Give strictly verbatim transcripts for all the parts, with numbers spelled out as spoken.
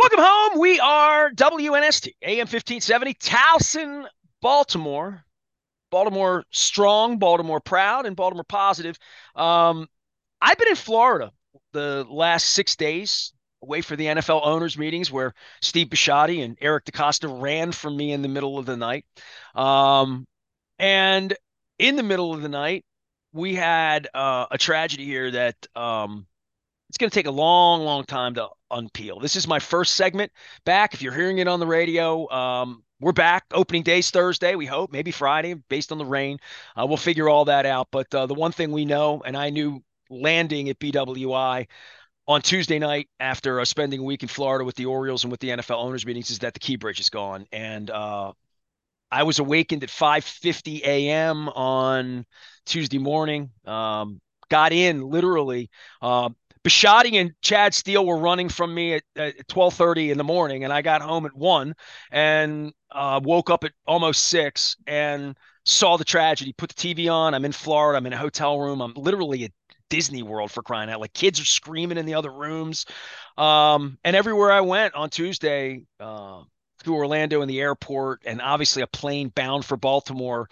Welcome home. We are W N S T, A M fifteen seventy, Towson, Baltimore. Baltimore strong, Baltimore proud, and Baltimore positive. Um, I've been in Florida the last six days away for the N F L owners meetings where Steve Bisciotti and Eric DeCosta ran from me in the middle of the night. Um, and in the middle of the night, we had uh, a tragedy here that um, it's going to take a long, long time to unpeel. This is my first segment back. If you're hearing it on the radio, um, we're back. Opening day's Thursday, we hope, maybe Friday, based on the rain. Uh, we'll figure all that out. But uh, the one thing we know, and I knew landing at B W I on Tuesday night after uh, spending a week in Florida with the Orioles and with the N F L owners meetings, is that the Key Bridge is gone. And uh, I was awakened at five fifty a m on Tuesday morning. Um, got in literally. Uh, Bisciotti and Chad Steele were running from me at, at twelve thirty in the morning, and I got home at one and uh, woke up at almost six and saw the tragedy. Put the T V on. I'm in Florida. I'm in a hotel room. I'm literally at Disney World, for crying out. Like, kids are screaming in the other rooms. Um, and everywhere I went on Tuesday, uh, through Orlando and the airport, and obviously a plane bound for Baltimore.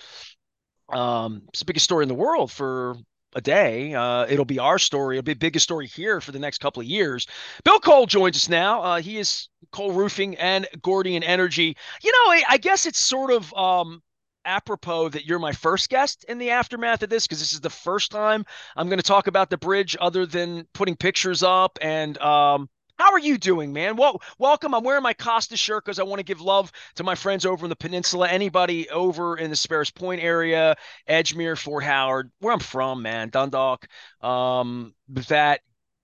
Um, it's the biggest story in the world for a day. Uh, it'll be our story. It'll be the biggest story here for the next couple of years. Bill Cole joins us now. Uh, he is Cole Roofing and Gordian Energy. You know, I, I guess it's sort of um, apropos that you're my first guest in the aftermath of this, because this is the first time I'm going to talk about the bridge other than putting pictures up. And um, how are you doing, man? Well, welcome. I'm wearing my Costa shirt because I want to give love to my friends over in the peninsula. Anybody over in the Sparrows Point area, Edgemere, Fort Howard, where I'm from, man, Dundalk, um, that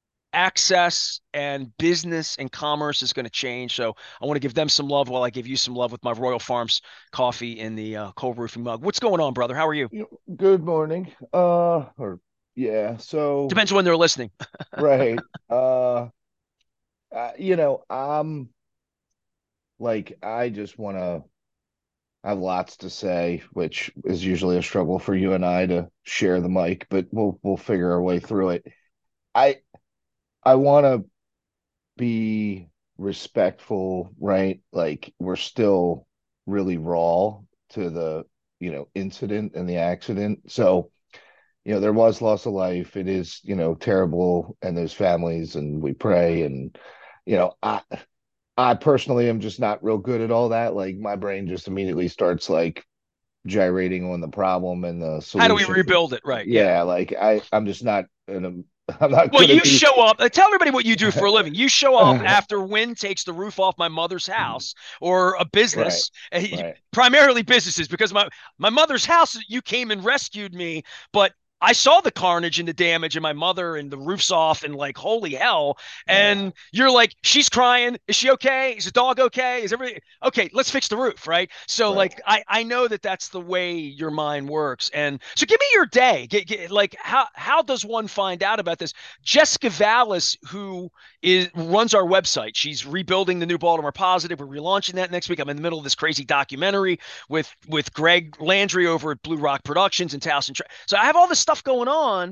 access and business and commerce is going to change. So I want to give them some love while I give you some love with my Royal Farms coffee in the uh, Cole Roofing mug. What's going on, brother? How are you? You Good morning. Uh, or yeah, so Depends when they're listening. right. Uh, uh you know, I'm like I just want to I have lots to say, which is usually a struggle for you and I to share the mic, but we'll we'll figure our way through it. I I want to be respectful, right? Like we're still really raw to the, you know, incident and the accident. So you know, there was loss of life. It is, you know, terrible, and there's families, and we pray, and you know, I I personally am just not real good at all that. Like my brain just immediately starts like gyrating on the problem and the How do we solution. rebuild it? Right. Yeah. Yeah, like I I'm just not in a, I'm not Well, good at you these. show up. Uh, tell everybody what you do for a living. You show up after wind takes the roof off my mother's house or a Right, business, uh, right, primarily businesses, because my my mother's house. You came and rescued me, but I saw the carnage and the damage, and my mother and the roof's off, and like holy hell. right, And you're like, she's crying. Is she okay? Is the dog okay? Is everything okay? Let's fix the roof, right? So right. like, I I know that that's the way your mind works. And so give me your day. Get, get, like how how does one find out about this? Jessica Vallis, who is runs our website, she's rebuilding the new Baltimore Positive. We're relaunching that next week. I'm in the middle of this crazy documentary with with Greg Landry over at Blue Rock Productions and Towson. Tra- so I have all this stuff going on.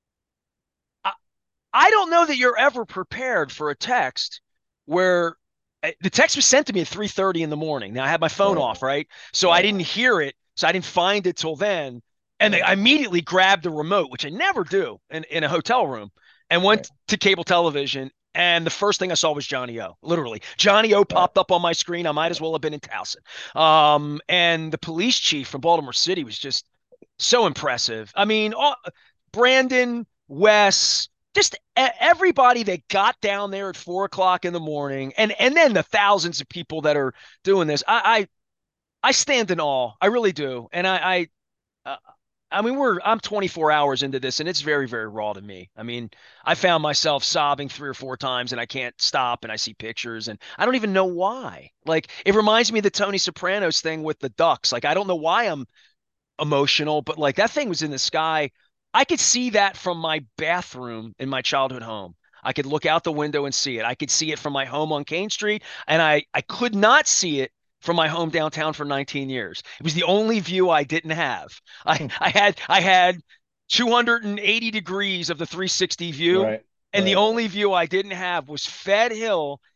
I, I don't know that you're ever prepared for a text where uh, the text was sent to me at three thirty in the morning. Now I had my phone Right, off, right? So I right, didn't hear it. So I didn't find it till then. And right, I immediately grabbed the remote, which I never do in, in a hotel room, and right, went to cable television. And the first thing I saw was Johnny O. Literally, Johnny O right, popped up on my screen. I might as well have been in Towson. Um, and the police chief from Baltimore City was just so impressive. I mean, all, Brandon, Wes, just e- everybody that got down there at four o'clock in the morning, and and then the thousands of people that are doing this. I I, I stand in awe. I really do. And I I uh, I mean, we're I'm twenty-four hours into this, and it's very, very raw to me. I mean, I found myself sobbing three or four times, and I can't stop. And I see pictures, and I don't even know why. Like, it reminds me of the Tony Sopranos thing with the ducks. Like, I don't know why I'm emotional, but like that thing was in the sky. I could see that from my bathroom in my childhood home. I could look out the window and see it. I could see it from my home on Kane Street, and I I could not see it from my home downtown for nineteen years. It was the only view I didn't have. I I had I had two hundred eighty degrees of the three sixty view, right, and the right, only view I didn't have was Fed Hill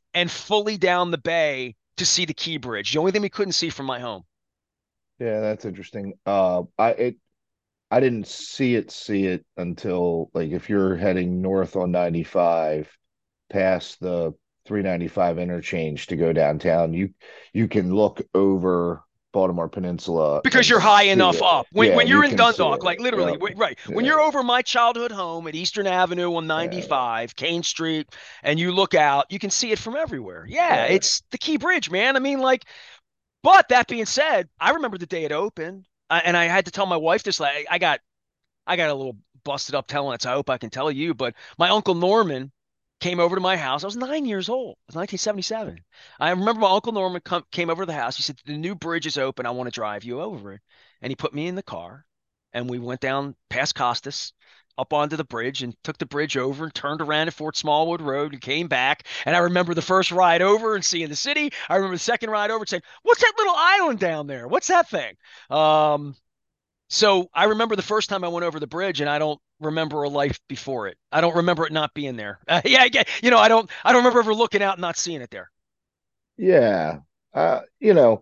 and fully down the bay to see the Key Bridge. The only thing we couldn't see from my home. Yeah, that's interesting. Uh, I it I didn't see it see it until like if you're heading north on ninety-five past the three ninety-five interchange to go downtown, you you can look over Baltimore Peninsula Because and you're high see enough it. up. When Yeah, when and you you're in can see Dundalk, it. like literally, Yep. w- right. When Yeah. you're over my childhood home at Eastern Avenue on Yeah. ninety-five, Kane Street, and you look out, you can see it from everywhere. Yeah, Yeah. it's the Key Bridge, man. I mean, like, but that being said, I remember the day it opened, uh, and I had to tell my wife this. Like, I got I got a little busted up telling it, so I hope I can tell you. But my Uncle Norman came over to my house. I was nine years old. It was nineteen seventy-seven. I remember my Uncle Norman come, came over to the house. He said, "The new bridge is open. I want to drive you over it." And he put me in the car, and we went down past Costas, up onto the bridge, and took the bridge over and turned around at Fort Smallwood Road and came back. And I remember the first ride over and seeing the city. I remember the second ride over and saying, "What's that little island down there? What's that thing?" Um, so I remember the first time I went over the bridge, and I don't remember a life before it. I don't remember it not being there. Uh, yeah, I get, you know, I don't, I don't remember ever looking out and not seeing it there. Yeah. Uh, you know,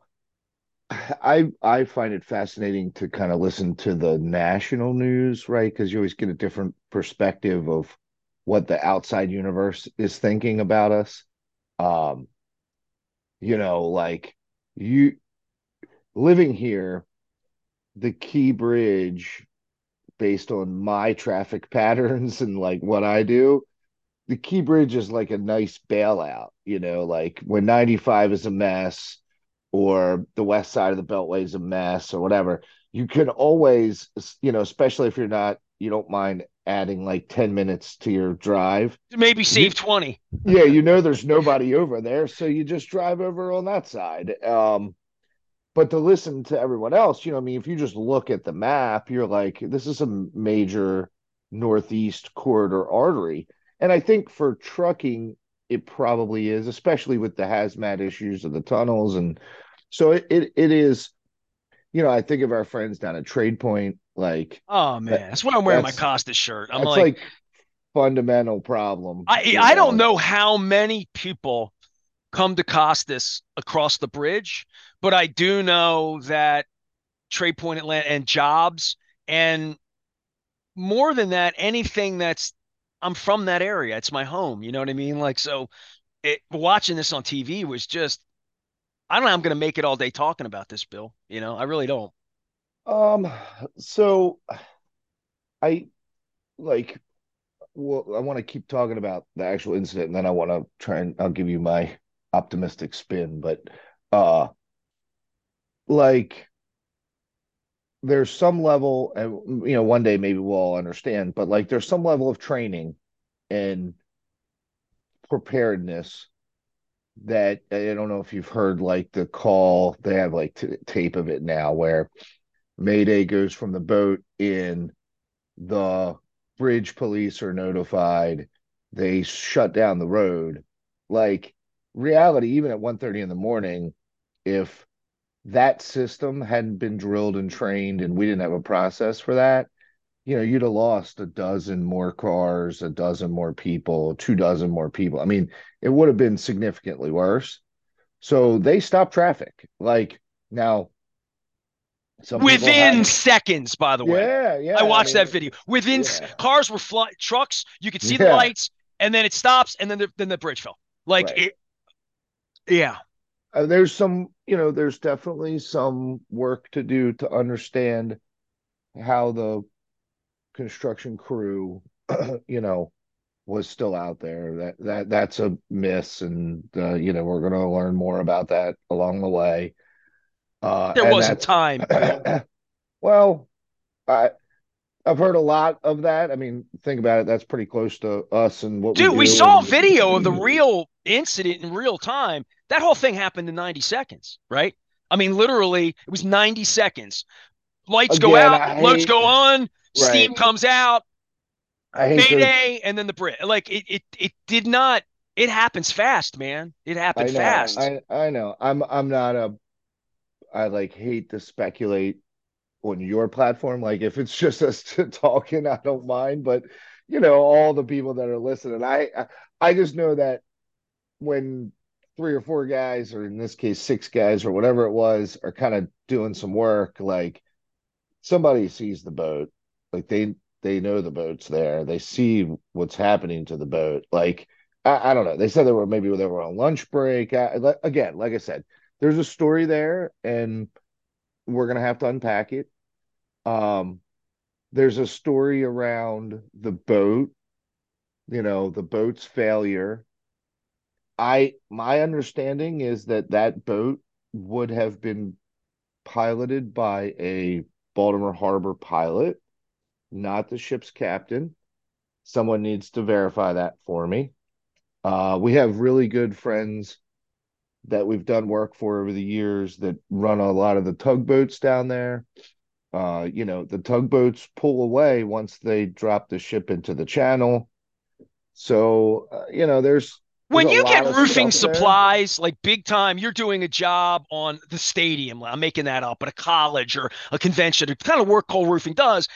I I find it fascinating to kind of listen to the national news, right? Because you always get a different perspective of what the outside universe is thinking about us. Um, you know, like you living here, the Key Bridge, based on my traffic patterns and like what I do, the Key Bridge is like a nice bailout, you know, like when ninety-five is a mess or the west side of the beltway is a mess or whatever, you can always, you know, especially if you're not, you don't mind adding like ten minutes to your drive. Maybe You, save twenty. yeah, you know, there's nobody over there. So you just drive over on that side. Um, but to listen to everyone else, you know, I mean, if you just look at the map, you're like, this is a major northeast corridor artery. And I think for trucking, it probably is, especially with the hazmat issues of the tunnels. And so it, it, it is, you know, I think of our friends down at Trade Point, like Oh that, man, that's why I'm wearing my that's, Costas shirt. I'm that's like, like fundamental problem, I, you I don't know. know how many people come to Costas across the bridge, but I do know that Trade Point Atlanta and jobs, and more than that, anything that's, I'm from that area. It's my home. You know what I mean? Like, so it, watching this on T V was just, I don't know. I'm going to make it all day talking about this, Bill. You know, I really don't. Um, so I like well, I want to keep talking about the actual incident, and then I want to try and I'll give you my optimistic spin. But uh, like there's some level, and you know, one day maybe we'll all understand. But like there's some level of training and preparedness that I don't know if you've heard like the call. They have like t tape of it now where Mayday goes from the boat in, the bridge police are notified, they shut down the road. Like reality, even at one thirty in the morning, if that system hadn't been drilled and trained and we didn't have a process for that, you know, you'd have lost a dozen more cars, a dozen more people, two dozen more people. I mean, it would have been significantly worse. So they stopped traffic. Like now, some people Within have, seconds, by the way. yeah, I yeah. I watched that mean, video. Within yeah, cars were flying, trucks, you could see the yeah, lights, and then it stops, and then the, then the bridge fell. Like, right. it, yeah. Uh, there's some, you know, there's definitely some work to do to understand how the construction crew, you know, was still out there. That that that's a miss, and uh, you know, we're going to learn more about that along the way. Uh, There and wasn't that's time, Bill. well, I I've heard a lot of that. I mean, think about it. That's pretty close to us and what we Dude, we do. saw a And video of the real incident in real time. That whole thing happened in ninety seconds, right? I mean, literally, it was ninety seconds. Lights go again, out, I floats hate go on, right. steam comes out, I hate to. Mayday, and then the Brit. Like it, it, it did not. It happens fast, man. It happened I know. fast. I I know. I'm I'm not a. I like hate to speculate on your platform. Like if it's just us talking, I don't mind. But you know, all the people that are listening, I I just know that when three or four guys, or in this case, six guys, or whatever it was, are kind of doing some work, like somebody sees the boat, like they they know the boat's there, they see what's happening to the boat. Like I, I don't know. They said they were maybe they were on lunch break. I, again, like I said, there's a story there, and we're gonna have to unpack it. Um, there's a story around the boat, you know, the boat's failure. I my understanding is that that boat would have been piloted by a Baltimore Harbor pilot, not the ship's captain. Someone needs to verify that for me. Uh, we have really good friends that we've done work for over the years that run a lot of the tugboats down there. Uh, you know, the tugboats pull away once they drop the ship into the channel. So, uh, you know, there's there's When a you get lot of roofing stuff there. supplies, like big time, you're doing a job on the stadium. I'm making that up, at a college or a convention, the kind of work Cole Roofing does.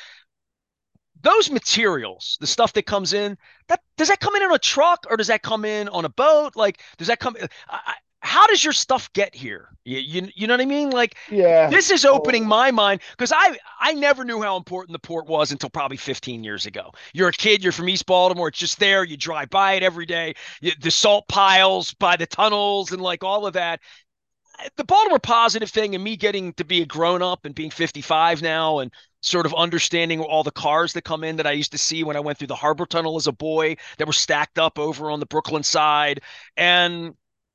Those materials, the stuff that comes in, that does that come in on a truck or does that come in on a boat? Like, does that come? I, how does your stuff get here? You, you, you know what I mean? Like, Yeah. this is Oh, opening my mind because I I never knew how important the port was until probably fifteen years ago. You're a kid, you're from East Baltimore, it's just there. You drive by it every day. You, the salt piles by the tunnels and like all of that. The Baltimore Positive thing and me getting to be a grown up and being fifty-five now and sort of understanding all the cars that come in that I used to see when I went through the Harbor Tunnel as a boy that were stacked up over on the Brooklyn side. And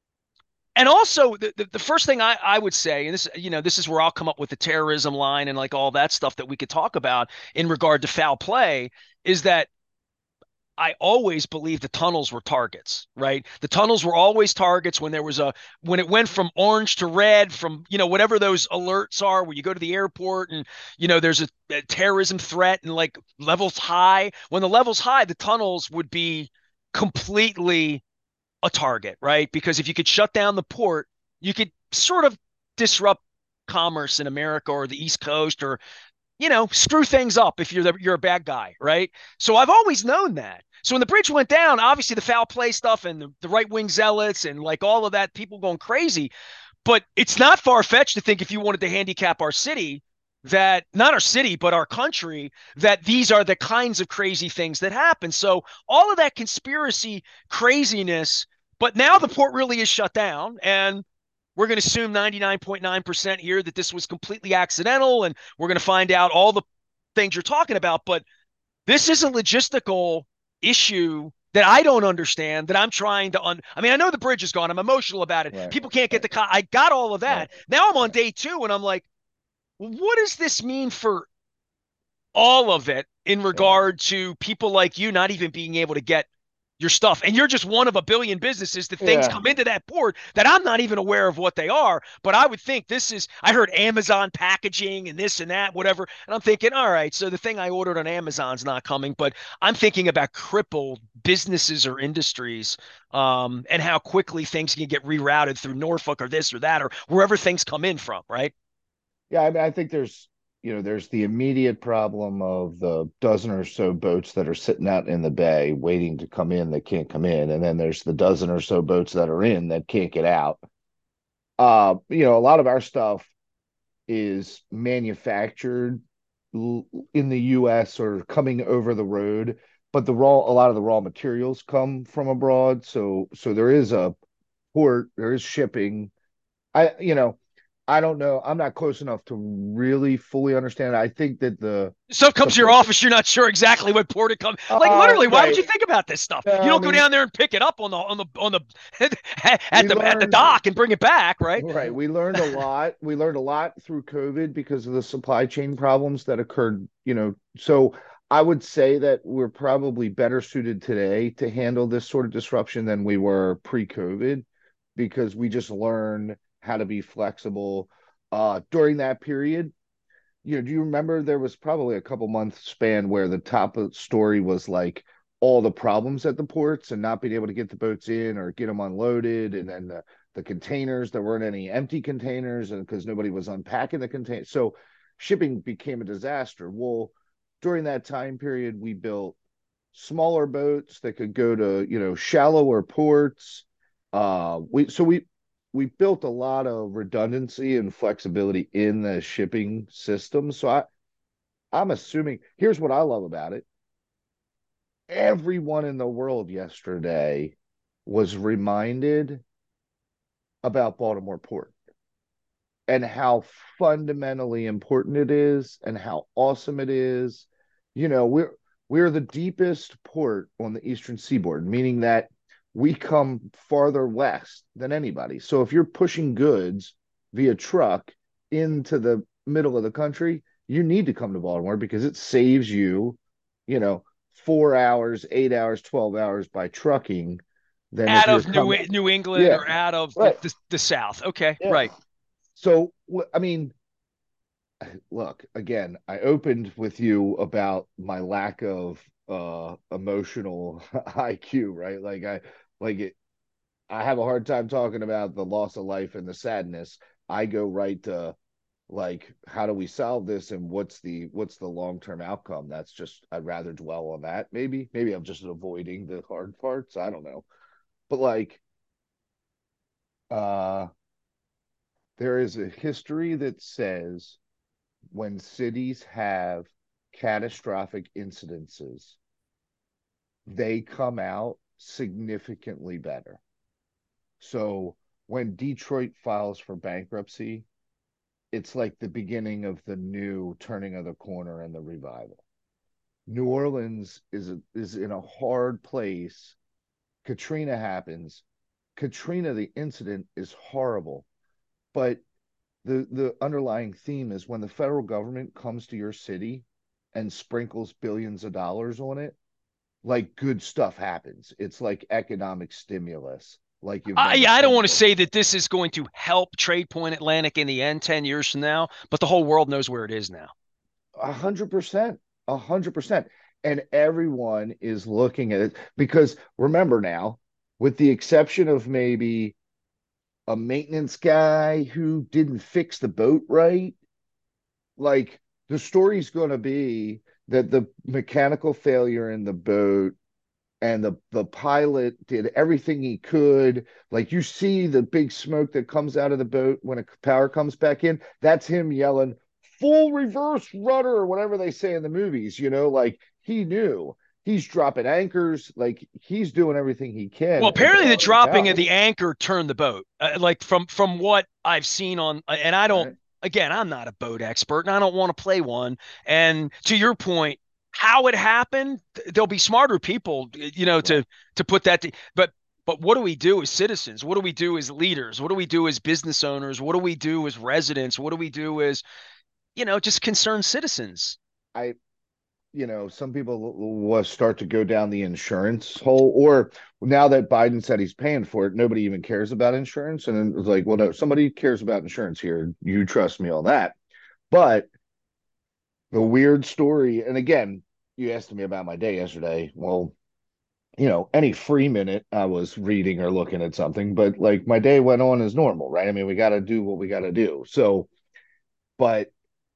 and also the, the, the first thing I, I would say, and this, you know, this is where I'll come up with the terrorism line and like all that stuff that we could talk about in regard to foul play, is that I always believed the tunnels were targets, right? The tunnels were always targets when there was a when it went from orange to red, from you know whatever those alerts are, where you go to the airport and you know there's a, a terrorism threat and like levels high. When the levels high, the tunnels would be completely a target, right? Because if you could shut down the port, you could sort of disrupt commerce in America or the East Coast, or you know, screw things up if you're the, you're a bad guy, right? So I've always known that. So when the bridge went down, obviously the foul play stuff and the, the right wing zealots and like all of that, people going crazy. But it's not far fetched to think if you wanted to handicap our city, that not our city, but our country, that these are the kinds of crazy things that happen. So all of that conspiracy craziness, but now the port really is shut down. And we're going to assume ninety-nine point nine percent here that this was completely accidental, and we're going to find out all the things you're talking about. But this is a logistical issue that I don't understand, that I'm trying to un I mean, I know the bridge is gone. I'm emotional about it. right, People can't get right, the car. I got all of right, that. Now I'm on right. day two and I'm like, well, what does this mean for all of it in Yeah, regard to people like you not even being able to get your stuff? And you're just one of a billion businesses that things yeah. come into that port that I'm not even aware of what they are. But I would think this is, I heard Amazon packaging and this and that, whatever. And I'm thinking, all right, so the thing I ordered on Amazon's not coming, but I'm thinking about crippled businesses or industries, um, and how quickly things can get rerouted through Norfolk or this or that or wherever things come in from, right? Yeah, I mean, I think there's, you know, there's the immediate problem of the dozen or so boats that are sitting out in the bay waiting to come in that can't come in, and then there's the dozen or so boats that are in that can't get out. Uh, you know, a lot of our stuff is manufactured in the U S or coming over the road, but the raw, a lot of the raw materials come from abroad. So, so there is a port, there is shipping. I, you know, I don't know. I'm not close enough to really fully understand. I think that the Stuff the comes to your port, office, you're not sure exactly what port it comes. Like uh, literally, why would right. you think about this stuff? No, You I don't go mean, down there and pick it up on the on the on the at we the at the learned, dock and bring it back, right? right. We learned a lot. We learned a lot through COVID because of the supply chain problems that occurred, you know. So I would say that we're probably better suited today to handle this sort of disruption than we were pre-COVID, because we just learned how to be flexible uh during that period. You know, do you remember there was probably a couple months span where the top of the story was like all the problems at the ports and not being able to get the boats in or get them unloaded, and then the, the containers, there weren't any empty containers, and because nobody was unpacking the containers, so shipping became a disaster. Well, during that time period, we built smaller boats that could go to, you know, shallower ports. Uh, we so we we built a lot of redundancy and flexibility in the shipping system. So I I'm assuming here's what I love about it. Everyone in the world yesterday was reminded about Baltimore Port and how fundamentally important it is and how awesome it is. You know, we're we're the deepest port on the eastern seaboard, meaning that we come farther west than anybody. So if you're pushing goods via truck into the middle of the country, you need to come to Baltimore because it saves you, you know, four hours, eight hours, twelve hours by trucking than if Out you're of New coming. New England Yeah, or out of the, right. the, the South. Okay, Yeah. right. So, I mean, look, again, I opened with you about my lack of uh emotional I Q, right? Like I like it I have a hard time talking about the loss of life and the sadness. I go right to like how do we solve this and what's the what's the long-term outcome? That's just I'd rather dwell on that. Maybe maybe I'm just avoiding the hard parts. I don't know. But like uh there is a history that says when cities have catastrophic incidences, they come out significantly better. So when Detroit files for bankruptcy, it's like the beginning of the new turning of the corner and the revival. New Orleans is a, is in a hard place. Katrina happens. Katrina, the incident is horrible, but the the underlying theme is when the federal government comes to your city and sprinkles billions of dollars on it, like good stuff happens. It's like economic stimulus, like you've I, never I don't seen want to say before. that this is going to help Trade Point Atlantic in the end ten years from now, but the whole world knows where it is now. A hundred percent, a hundred percent, and everyone is looking at it because remember now, with the exception of maybe a maintenance guy who didn't fix the boat right, like the story's going to be that the mechanical failure in the boat and the the pilot did everything he could. Like you see the big smoke that comes out of the boat when a power comes back in. That's him yelling full reverse rudder or whatever they say in the movies. You know, like he knew he's dropping anchors, like he's doing everything he Well, can to apparently the bail dropping of out. the anchor turned the boat. Uh, like from from what I've seen on, and I don't. Right? Again, I'm not a boat expert, and I don't want to play one. And to your point, how it happened, there'll be smarter people, you know, Right. to to put that. To, but but what do we do as citizens? What do we do as leaders? What do we do as business owners? What do we do as residents? What do we do as, you know, just concerned citizens? I you know, some people will start to go down the insurance hole, or now that Biden said he's paying for it, nobody even cares about insurance. And then it's like, well, no, somebody cares about insurance here. You trust me on that. But the weird story, and again, you asked me about my day yesterday. Well, you know, any free minute I was reading or looking at something, but like my day went on as normal, right? I mean, we got to do what we got to do. So, but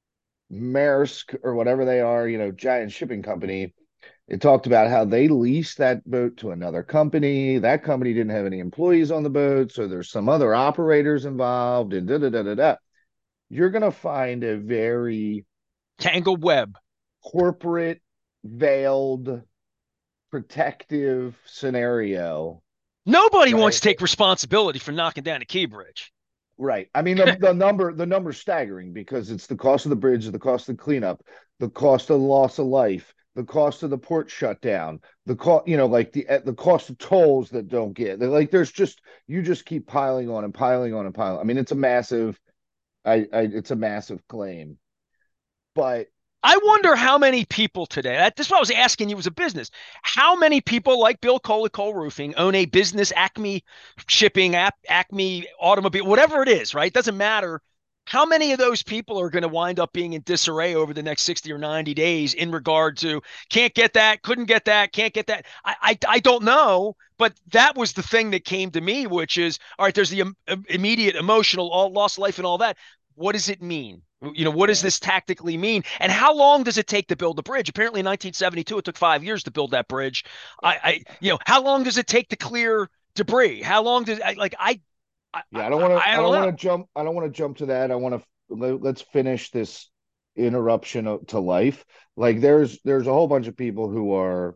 Maersk or whatever they are, you know, giant shipping company, it talked about how they leased that boat to another company. That company didn't have any employees on the boat, so there's some other operators involved, and da da da da da. You're going to find a very Tangled web. corporate, veiled, protective scenario, Nobody wants right? to take responsibility for knocking down a key bridge. Right. I mean, the, the number the number's staggering because it's the cost of the bridge, the cost of the cleanup, the cost of the loss of life, the cost of the port shutdown, the cost, you know, like the the cost of tolls that don't get. They're like there's just you just keep piling on and piling on and piling. I mean, it's a massive, I, I it's a massive claim, but I wonder how many people today, that, this is what I was asking you as a business. How many people like Bill Cole at Cole Roofing own a business, Acme Shipping, Acme Automobile, whatever it is, right? Doesn't matter. How many of those people are going to wind up being in disarray over the next sixty or ninety days in regard to can't get that, couldn't get that, can't get that? I, I, I don't know, but that was the thing that came to me, which is, all right, there's the um, immediate emotional all, lost life and all that. What does it mean? You know, what does yeah, this tactically mean? And how long does it take to build a bridge? Apparently, in nineteen seventy-two, it took five years to build that bridge. I, right, I, you know, how long does it take to clear debris. How long does I like I I, Yeah, I, I don't want to. I I don't don't want know. to jump. I don't want to jump to that. I want to let, let's finish this interruption o- to life. Like there's there's a whole bunch of people who are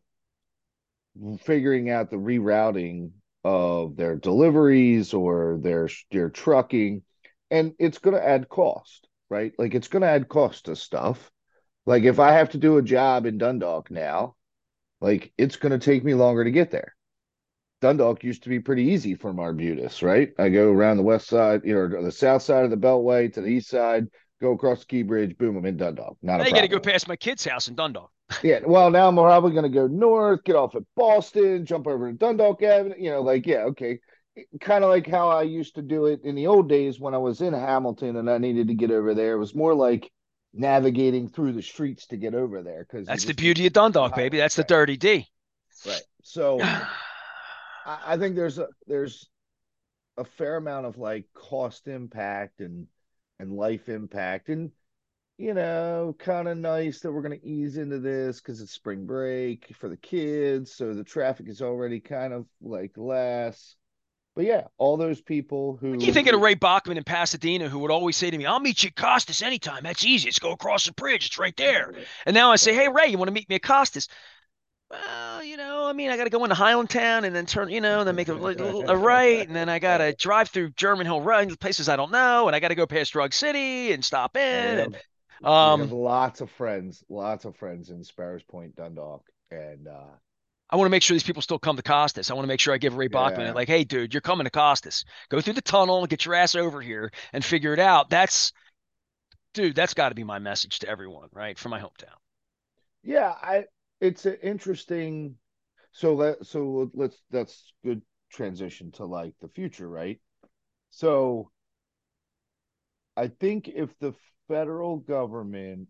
figuring out the rerouting of their deliveries or their their trucking, and it's going to add cost, right? Like it's going to add cost to stuff. Like if I have to do a job in Dundalk now, like it's going to take me longer to get there. Dundalk used to be pretty easy from Arbutus, right? I go around the west side, you know, the south side of the Beltway to the east side, go across the Key Bridge, boom, I'm in Dundalk. Not a Now you got to problem. go past my kid's house in Dundalk. Yeah, well, now I'm probably going to go north, get off at Boston, jump over to Dundalk Avenue. You know, like, yeah, okay. Kind of like how I used to do it in the old days when I was in Hamilton and I needed to get over there. It was more like navigating through the streets to get over there because you That's the just didn't beauty of the Dundalk, baby. highway. That's the Right, dirty D. right. So I, I think there's a there's a fair amount of like cost impact and and life impact and you know kind of nice that we're going to ease into this because it's spring break for the kids so the traffic is already kind of like less but yeah all those people I keep who thinking of Ray Bachman in Pasadena, who would always say to me, "I'll meet you at Costas anytime. That's easy. Let's go across the bridge. It's right there." And now I say, "Hey, Ray, you want to meet me at Costas?" Well, you know, I mean, I got to go into Highlandtown and then turn, you know, and then make a, a right, and then I got to drive through German Hill Road, places I don't know, and I got to go past Drug City and stop well, we in, and have we have um, lots of friends lots of friends in Sparrows Point Dundalk and uh I want to make sure these people still come to Costas. I want to make sure I give Ray Bachman it, yeah like, "Hey, dude, you're coming to Costas. Go through the tunnel, get your ass over here, and figure it out." That's, dude, that's got to be my message to everyone, right, from my hometown. yeah I it's an interesting so let so let's that's good transition to like the future right so I think if the federal government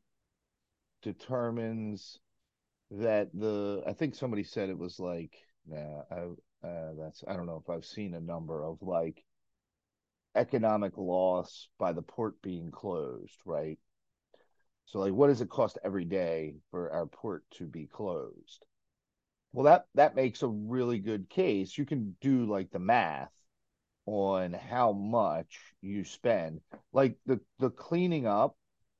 determines that the, I think somebody said it was like, nah, I, uh, that's, I don't know if I've seen a number of like economic loss by the port being closed, right? So like, what does it cost every day for our port to be closed? Well, that that makes a really good case. You can do like the math on how much you spend. Like the the cleaning up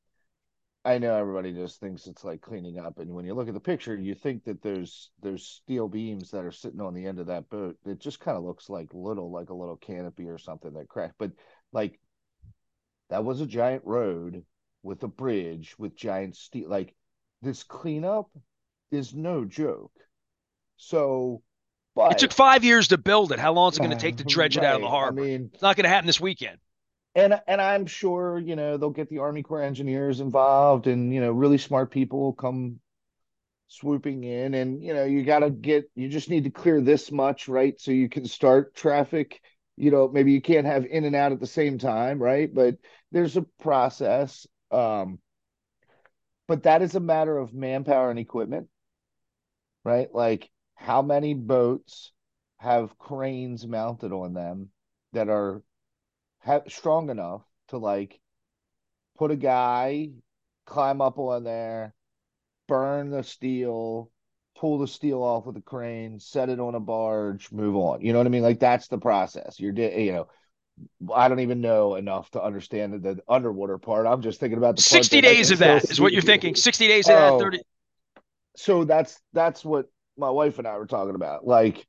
I know everybody just thinks it's like cleaning up, and when you look at the picture, you think that there's there's steel beams that are sitting on the end of that boat. It just kind of looks like little, like a little canopy or something that cracked. But like that was a giant road with a bridge with giant steel. Like this cleanup is no joke. So, It took but five years to build it. How long is it going to take uh, to dredge it out of the right, I harbor? mean, It's not going to happen this weekend. and and I'm sure you know they'll get the Army Corps of engineers involved, and you know really smart people will come swooping in and you know you got to get you just need to clear this much right so you can start traffic you know maybe you can't have in and out at the same time right but there's a process um but that is a matter of manpower and equipment right like how many boats have cranes mounted on them that are ha- strong enough to like put a guy climb up on there burn the steel, pull the steel off with a crane, set it on a barge, move on. You know what I mean? Like that's the process. You're, you know, I don't even know enough to understand the underwater part. I'm just thinking about the part sixty that I days can of still that is what see. you're thinking. sixty days of that, Oh, thirty. so that's that's what my wife and I were talking about. Like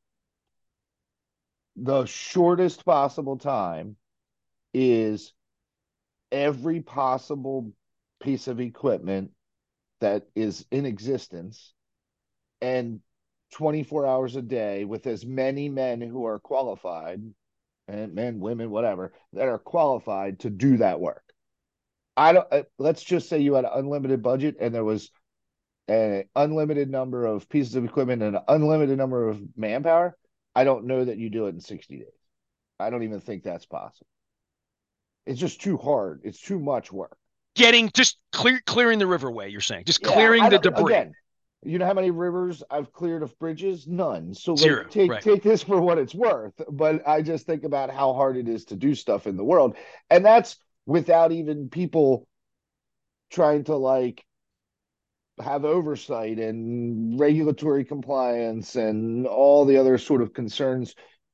the shortest possible time is every possible piece of equipment that is in existence and twenty-four hours a day with as many men who are qualified and men, women, whatever, that are qualified to do that work. I don't, uh, let's just say you had an unlimited budget and there was an unlimited number of pieces of equipment and an unlimited number of manpower. I don't know that you do it in sixty days. I don't even think that's possible. It's just too hard. It's too much work. Getting just clear clearing the riverway, you're saying. Just Yeah, clearing I the don't. debris. Again, you know how many rivers I've cleared of bridges? None. So like, Zero. take Right. take this for what it's worth. But I just think about how hard it is to do stuff in the world, and that's without even people trying to like have oversight and regulatory compliance and all the other sort of concerns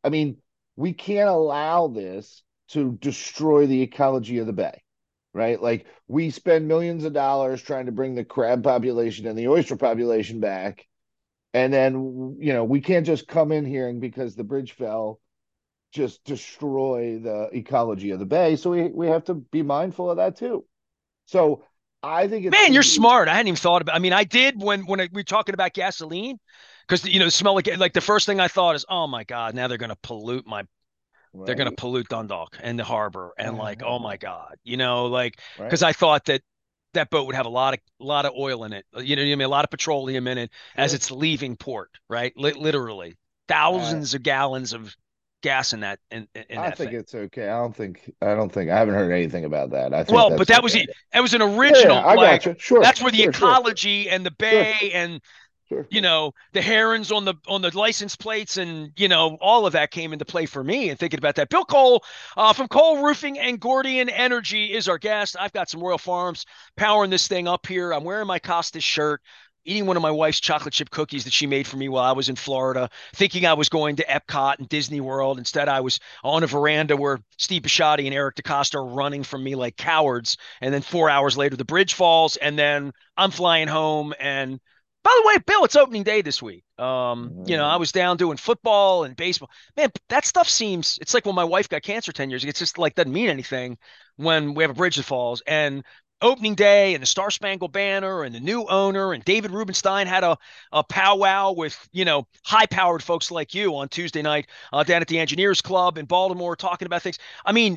I mean, we can't allow this to destroy the ecology of the bay, right? Like we spend millions of dollars trying to bring the crab population and the oyster population back. And then, you know, we can't just come in here and because the bridge fell, just destroy the ecology of the bay. So we, we have to be mindful of that too. So I think it's Man, going you're to be smart. I hadn't even thought about. I mean, I did when when I, we were talking about gasoline, because you know, the smell like like the first thing I thought is, oh my god, now they're going to pollute my they're going to right. pollute Dundalk and the harbor, and like, oh my god, you know, like because Right. I thought that that boat would have a lot of a lot of oil in it, you know what I mean, a lot of petroleum in it as Sure. it's leaving port, right? Li- literally I thousands of gallons of gas in that in in I that think thing. it's okay. I don't think I don't think I haven't heard anything about that. I think Well, but that's that was okay. the that was an Yeah, yeah, original I got like you. Sure, that's where the sure, sure, ecology and the sure, bay and sure. you know the herons on the on the license plates and you know all of that came into play for me and thinking about that. Bill Cole uh, from Cole Roofing and Gordian Energy is our guest. I've got some Royal Farms powering this thing up here. I'm wearing my Costas shirt, eating one of my wife's chocolate chip cookies that she made for me while I was in Florida, thinking I was going to Epcot and Disney World. Instead, I was on a veranda where Steve Bisciotti and Eric DeCosta are running from me like cowards. And then four hours later, the bridge falls, and then I'm flying home. And by the way, Bill, it's opening day this week. Um, you know, I Mm, was down doing football and baseball. Man, that stuff seems it's like when my wife got cancer ten years ago. It's just like doesn't mean anything when we have a bridge that falls. And opening day and the Star Spangled Banner and the new owner and David Rubenstein had a, a powwow with, you know, high powered folks like you on Tuesday night uh, down at the Engineers Club in Baltimore talking about things. I mean,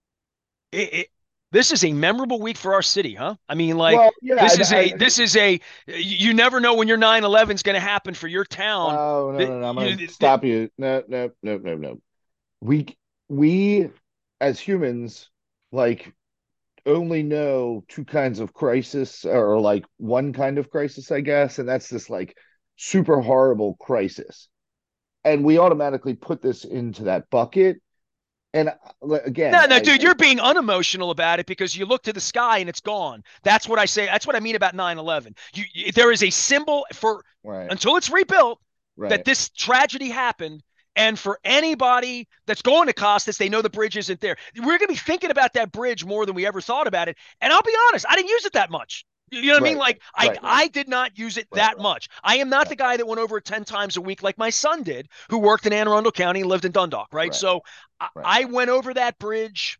it, it, this is a memorable week for our city, huh? I mean, like well, yeah, this is I, a I, this is a you never know when your nine eleven is going to happen for your town. oh no, That no, no, I'm you gonna know, that, stop you. No, no, no, no, no. We we as humans like only know two kinds of crisis or like one kind of crisis, I guess, and that's this like super horrible crisis. And we automatically put this into that bucket. And uh, again, no, no, I, dude, I you're being unemotional about it because you look to the sky and it's gone. That's what I say. That's what I mean about nine eleven. You, you there is a symbol for right, until it's rebuilt that right, this tragedy happened. And for anybody that's going to Costas, they know the bridge isn't there. We're going to be thinking about that bridge more than we ever thought about it. And I'll be honest, I didn't use it that much. You know what I mean? right, Like I right, I did not use it right, that much. I am not right, the guy that went over it ten times a week like my son did, who worked in Anne Arundel County and lived in Dundalk, right? right, So I, right, I went over that bridge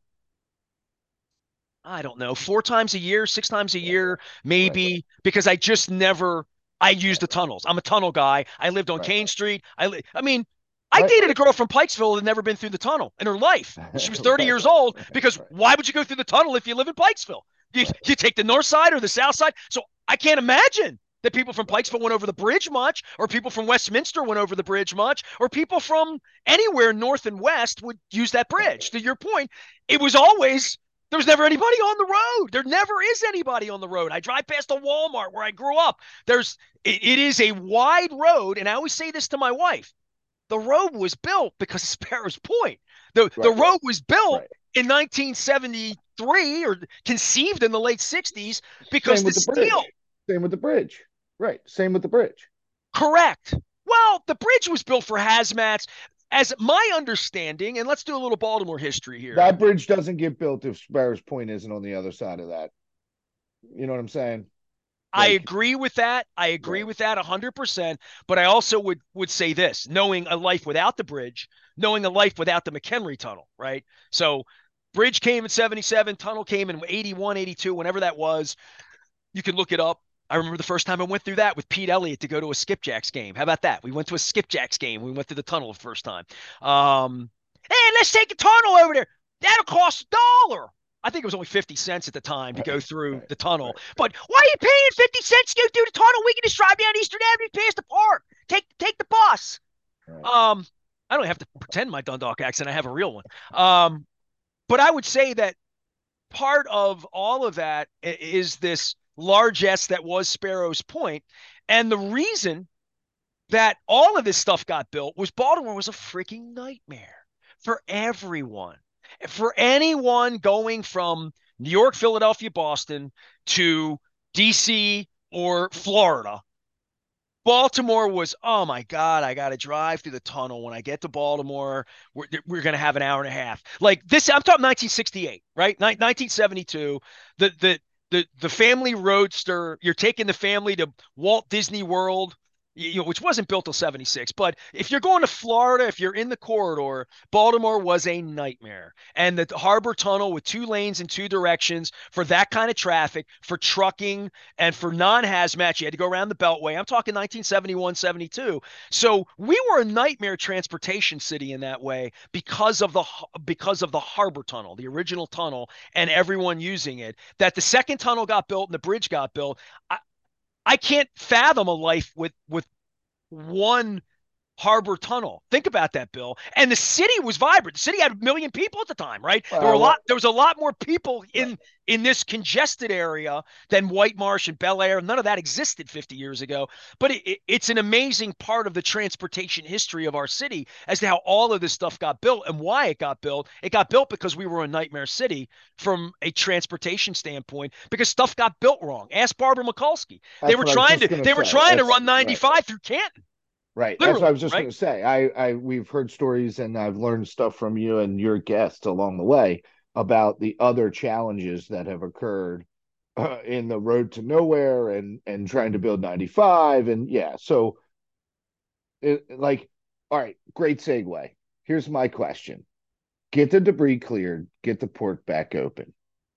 I don't know, four times a year, six times a yeah, year, right, right, maybe because I just never I used right, the tunnels. I'm a tunnel guy. I lived on right, Kane Street. I li- I mean, I right, dated a girl from Pikesville that had never been through the tunnel in her life. And she was thirty right, years old right, because right, why would you go through the tunnel if you live in Pikesville? You, right, you take the north side or the south side. So I can't imagine that people from right, Pikesville went over the bridge much, or people from Westminster went over the bridge much, or people from anywhere north and west would use that right, bridge. To your point, it was always there was never anybody on the road. There never is anybody on the road. I drive past a Walmart where I grew up. There's it, it is a wide road, and I always say this to my wife. The road was built because of Sparrows Point. The the right, road was built right. in nineteen seventy-three or conceived in the late sixties because Same the with the steel. bridge. Same with the bridge. Right. Same with the bridge. Correct. Well, the bridge was built for hazmats. As my understanding, and let's do a little Baltimore history here. That bridge doesn't get built if Sparrows Point isn't on the other side of that. You know what I'm saying? I Like, agree with that. I agree right, with that one hundred percent. But I also would would say this, knowing a life without the bridge, knowing a life without the McHenry Tunnel, right? So bridge came in seventy-seven, tunnel came in eighty-one, eighty-two, whenever that was. You can look it up. I remember the first time I went through that with Pete Elliott to go to a Skipjacks game. How about that? We went to a Skipjacks game. We went through the tunnel the first time. Um, hey, let's take the tunnel over there. That'll cost a dollar. I think it was only fifty cents at the time to right, go through right, the tunnel. right, But why are you paying fifty cents to go through the tunnel? We can just drive down Eastern Avenue past the park. Take take the bus. right, Um, I don't have to pretend my Dundalk accent. I have a real one. Um, but I would say that part of all of that is this largesse that was Sparrows Point. And the reason that all of this stuff got built was Baltimore was a freaking nightmare for everyone. For anyone going from New York, Philadelphia, Boston to D C or Florida, Baltimore was, oh my God, I got to drive through the tunnel. When I get to Baltimore, we're, we're going to have an hour and a half. Like this, I'm talking nineteen sixty-eight, right? nineteen seventy-two, the, the, the, the family roadster, you're taking the family to Walt Disney World, you know, which wasn't built till seventy-six. But if you're going to Florida, if you're in the corridor, Baltimore was a nightmare. And the harbor tunnel with two lanes in two directions for that kind of traffic, for trucking and for non-hazmat, you had to go around the Beltway. I'm talking nineteen seventy-one, seventy-two. So we were a nightmare transportation city in that way because of the because of the harbor tunnel, the original tunnel, and everyone using it. That the second tunnel got built and the bridge got built. I, I can't fathom a life with with one harbor tunnel. Think about that, Bill. And the city was vibrant. The city had a million people at the time, right? There were a Uh, lot. what? There was a lot more people Right. in in this congested area than White Marsh and Bel Air. None of that existed fifty years ago. But it, it, it's an amazing part of the transportation history of our city as to how all of this stuff got built and why it got built. It got built because we were a nightmare city from a transportation standpoint because stuff got built wrong. Ask Barbara Mikulski. They That's were what I was trying just to gonna they were say. trying to That's run right. ninety-five through Canton, Right. That's what I literally, was just right? gonna say. I, I we've heard stories and I've learned stuff from you and your guests along the way about the other challenges that have occurred uh, in the road to nowhere and and trying to build ninety-five. And yeah, so it, like, all right, great segue. Here's my question. Get the debris cleared, get the port back open.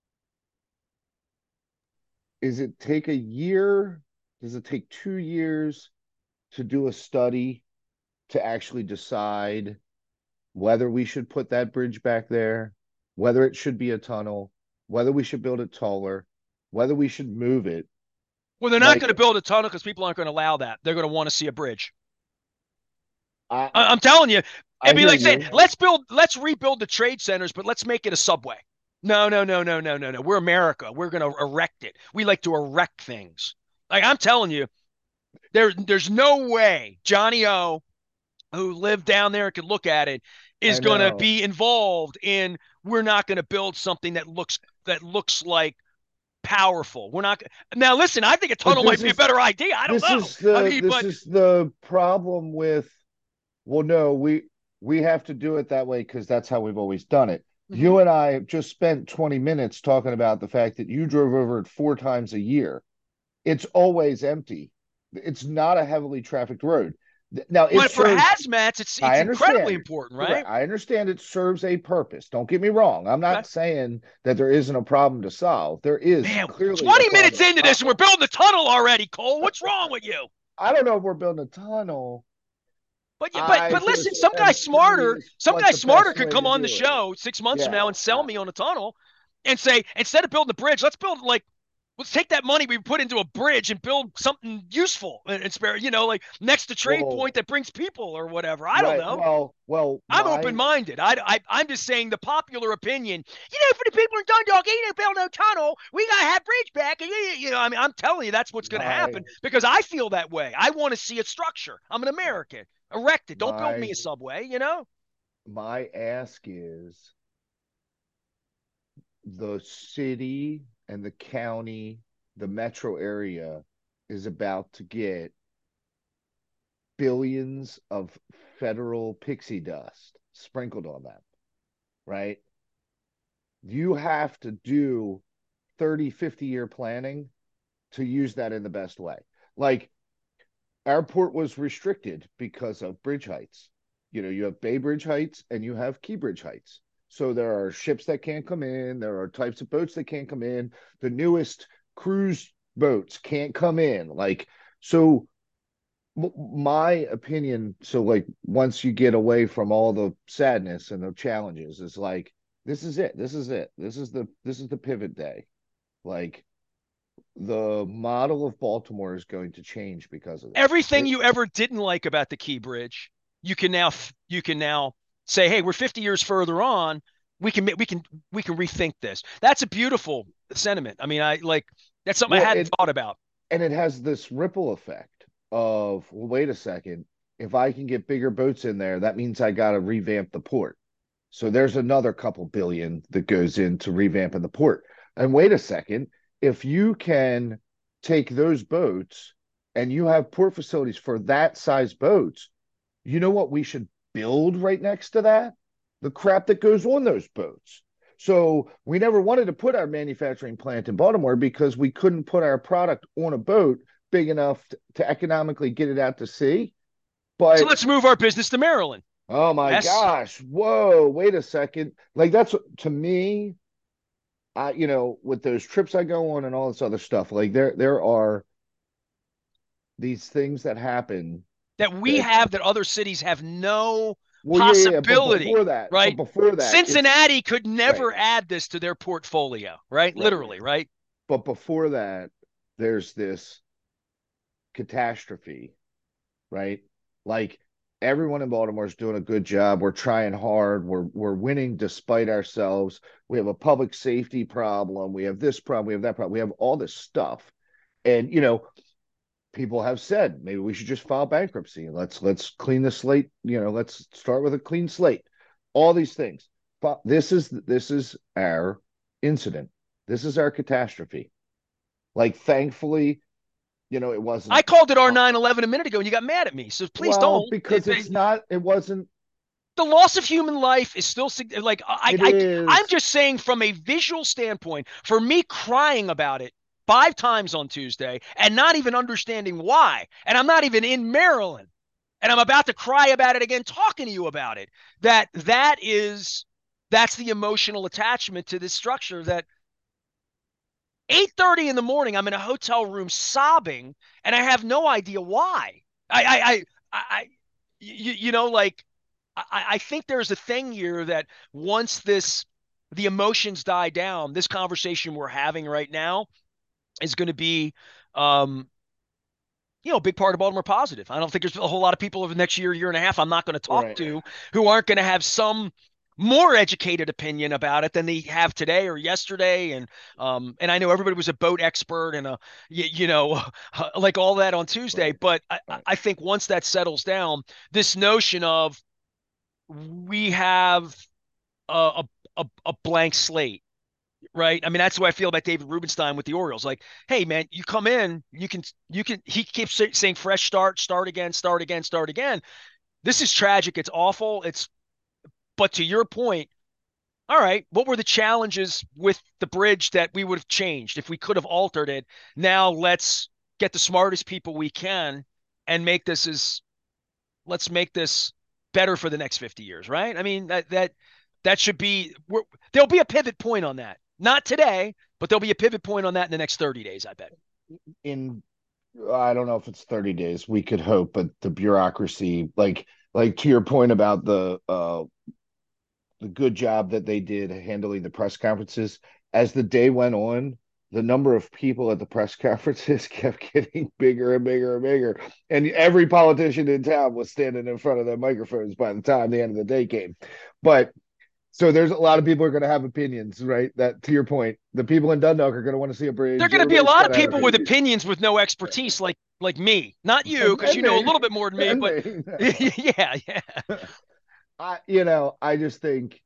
Is it take a year? Does it take two years to do a study to actually decide whether we should put that bridge back there, whether it should be a tunnel, whether we should build it taller, whether we should move it? Well, they're not Like, going to build a tunnel because people aren't going to allow that. They're going to want to see a bridge. I I- am telling you, I it'd be hear like saying, you. let's build, let's rebuild the trade centers, but let's make it a subway. No, no, no, no, no, no, no. We're America. We're going to erect it. We like to erect things. Like I'm telling you, there, there's no way Johnny O, who lived down there and could look at it, is I going to know. be involved in. We're not going to build something that looks that looks like powerful. We're not. Now, listen, I think a But tunnel this might be a is better idea. I don't this know. is I the mean, this but is the problem with, well, no, we we have to do it that way because that's how we've always done it. mhm. You and I just spent twenty minutes talking about the fact that you drove over it four times a year. It's always empty. It's not a heavily trafficked road. Now it But for serves, hazmats, it's it's I incredibly understand. important, Correct. right? I understand it serves a purpose. Don't get me wrong. I'm Okay. not saying that there isn't a problem to solve. There is Man, clearly a twenty minutes problem to into this solve. and we're building a tunnel already, Cole. What's wrong with you? I don't know if we're building a tunnel. But yeah, but I but listen, just some guy am smarter, curious some what guy the smarter best could way come to on the do it is. show six months from Yeah. now and sell I, me on a tunnel and say, instead of building a bridge, let's build like let's take that money we put into a bridge and build something useful and, and spare, you know, like next to Trade well, Point that brings people or whatever. I don't right. know. Well, well, I'm my open-minded. I, I, I'm just saying the popular opinion. You know, for the people in Dundalk, ain't no build no tunnel. We gotta have bridge back. And you, you know, I mean, I'm telling you, that's what's going to my happen because I feel that way. I want to see a structure. I'm an right. American. Erect it. Don't build me My a subway. You know. my ask is the city and the county, the metro area is about to get billions of federal pixie dust sprinkled on them, right? You have to do thirty, fifty year planning to use that in the best way. Like, airport was restricted because of bridge heights. You know, you have Bay Bridge heights and you have Key Bridge heights. So there are ships that can't come in. There are types of boats that can't come in. The newest cruise boats can't come in. Like, so my opinion, so like once you get away from all the sadness and the challenges, is like, this is it. This is it. This is the this is the pivot day. Like, the model of Baltimore is going to change because of this. Everything It, you ever didn't like about the Key Bridge, you can now you can now say, hey, we're fifty years further on. We can we can we can rethink this. That's a beautiful sentiment. I mean, I like that's something I well, hadn't it thought about. and it has this ripple effect of, well, wait a second, if I can get bigger boats in there, that means I got to revamp the port. So there's another couple billion that goes into revamping the port. And wait a second, if you can take those boats and you have port facilities for that size boats, you know what we should build right next to that? The crap that goes on those boats. So we never wanted to put our manufacturing plant in Baltimore because we couldn't put our product on a boat big enough to, to economically get it out to sea. So But let's move our business to Maryland. oh my Yes. gosh, whoa, wait a second. Like that's to me, I you know, with those trips I go on and all this other stuff, like there there are these things that happen That we that have that other cities have no well, yeah, yeah, yeah, but possibility, before that, but right? before that, it's Cincinnati could right, never add this to their portfolio, right? right, right. Literally, right? But before that, there's this catastrophe, right? Like everyone in Baltimore is doing a good job. We're trying hard. We're we're winning despite ourselves. We have a public safety problem. We have this problem. We have that problem. We have all this stuff. And you know, people have said maybe we should just file bankruptcy. Let's let's clean the slate. You know, let's start with a clean slate. All these things. But this is this is our incident. This is our catastrophe. Like, thankfully, you know, it I wasn't. called it our uh, nine eleven a minute ago and you got mad at me. So please Well, don't. It, because it's it, not. It wasn't. the loss of human life is still like I, It I I'm is just saying from a visual standpoint, for me crying about it five times on Tuesday and not even understanding why, and I'm not even in Maryland, and I'm about to cry about it again talking to you about it. That that is that's the emotional attachment to this structure that eight thirty in the morning I'm in a hotel room sobbing and I have no idea why. I I I, I you, you know like I, I think there's a thing here that once this the emotions die down, this conversation we're having right now is going to be um you know, a big part of Baltimore positive. I don't think there's a whole lot of people over the next year, year and a half I'm not going to talk right. to who aren't going to have some more educated opinion about it than they have today or yesterday. And um, and I know everybody was a boat expert and a you, you know like all that on Tuesday, Right. but I, Right. I think once that settles down, this notion of we have a a, a blank slate, right? I mean, that's the way I feel about David Rubenstein with the Orioles. Like, hey, man, you come in, you can, you can. He keeps say, saying fresh start, start again, start again, start again. This is tragic. It's awful. It's, but to your point, all right, what were the challenges with the bridge that we would have changed if we could have altered it? Now let's get the smartest people we can and make this as let's make this better for the next fifty years, right? I mean, that that that should be we're, there'll be a pivot point on that. Not today, but there'll be a pivot point on that in the next thirty days, I bet. In I don't know if it's thirty days. We could hope, but the bureaucracy, like like to your point about the uh the good job that they did handling the press conferences, as the day went on, the number of people at the press conferences kept getting bigger and bigger and bigger. And every politician in town was standing in front of their microphones by the time the end of the day came. But so there's a lot of people are going to have opinions, right? That to your point, the people in Dundalk are going to want to see a There are bridge. going to be a Everybody's lot going of to have people with opinions. opinions with no expertise, like like me, not you, And, because and you know a me, little bit more than me. and But me. yeah, yeah, I, you know, I just think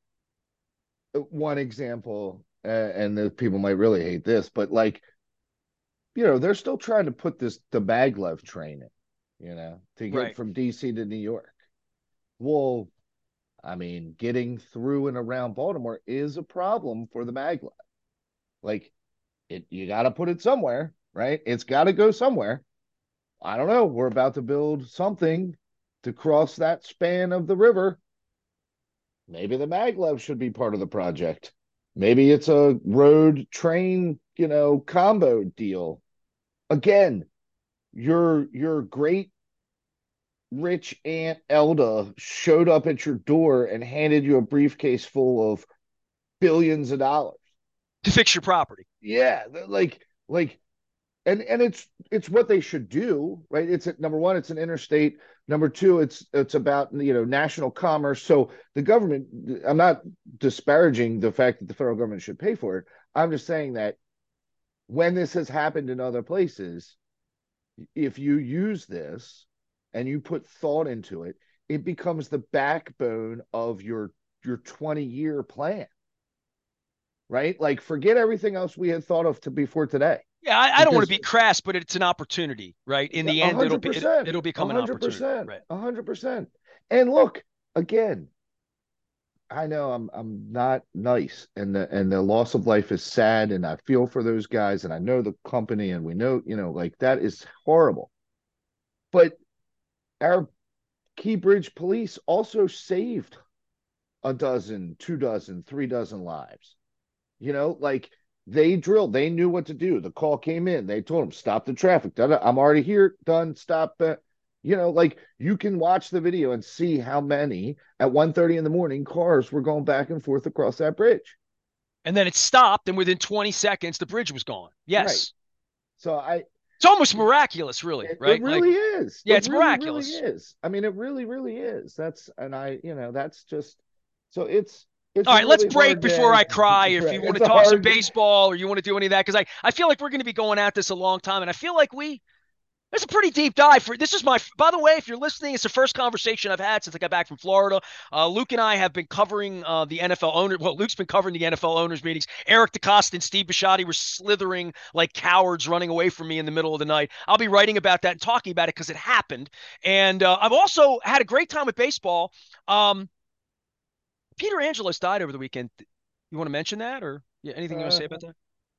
one example, uh, and the people might really hate this, but like, you know, they're still trying to put this the maglev train in, you know, to get right. from D C to New York. Well, I mean, getting through and around Baltimore is a problem for the maglev. Like, it, you got to put it somewhere, right? It's got to go somewhere. I don't know. We're about to build something to cross that span of the river. Maybe the maglev should be part of the project. Maybe it's a road train, you know, combo deal. Again, your your great rich aunt Elda showed up at your door and handed you a briefcase full of billions of dollars. To fix your property. Yeah, like like and and it's it's what they should do, right? It's a, number one, it's an interstate. Number two, it's it's about you know national commerce. So the government, I'm not disparaging the fact that the federal government should pay for it. I'm just saying that when this has happened in other places, if you use this and you put thought into it, it becomes the backbone of your your twenty year plan, right? Like forget everything else we had thought of to before today. Yeah, I, I don't want to because be crass, but it's an opportunity, right? In the a end, it'll hundred be it, percent, it'll a become an hundred opportunity, percent, right? a hundred percent. And look, again, I know I'm I'm not nice, and the and the loss of life is sad, and I feel for those guys, and I know the company, and we know, you know, like that is horrible. But our Key Bridge police also saved a dozen, two dozen, three dozen lives. You know, like they drilled, they knew what to do. The call came in, they told them, stop the traffic. I'm already here, done, stop. Uh, you know, like you can watch the video and see how many at one thirty in the morning cars were going back and forth across that bridge. And then it stopped, and within twenty seconds, the bridge was gone. Right. Yes. So I, It's almost miraculous, really, it, it right? Like, really is. yeah, It it's really, really miraculous. is. I mean, it really, really is. That's, and I, you know, that's just, so it's, it's All a right, let's really break hard before day. I cry. If Right. you want It's to a talk some hard, baseball or you want to do any of that, because I, I feel like we're going to be going at this a long time, and I feel like we It's a pretty deep dive. For this is my. By the way, if you're listening, it's the first conversation I've had since I got back from Florida. Uh, Luke and I have been covering uh, the N F L owner. Well, Luke's been covering the N F L owners meetings. Eric DeCosta and Steve Bisciotti were slithering like cowards, running away from me in the middle of the night. I'll be writing about that and talking about it because it happened. And uh, I've also had a great time with baseball. Um, Peter Angelos died over the weekend. You want to mention that, or yeah, anything you want to uh, say about that?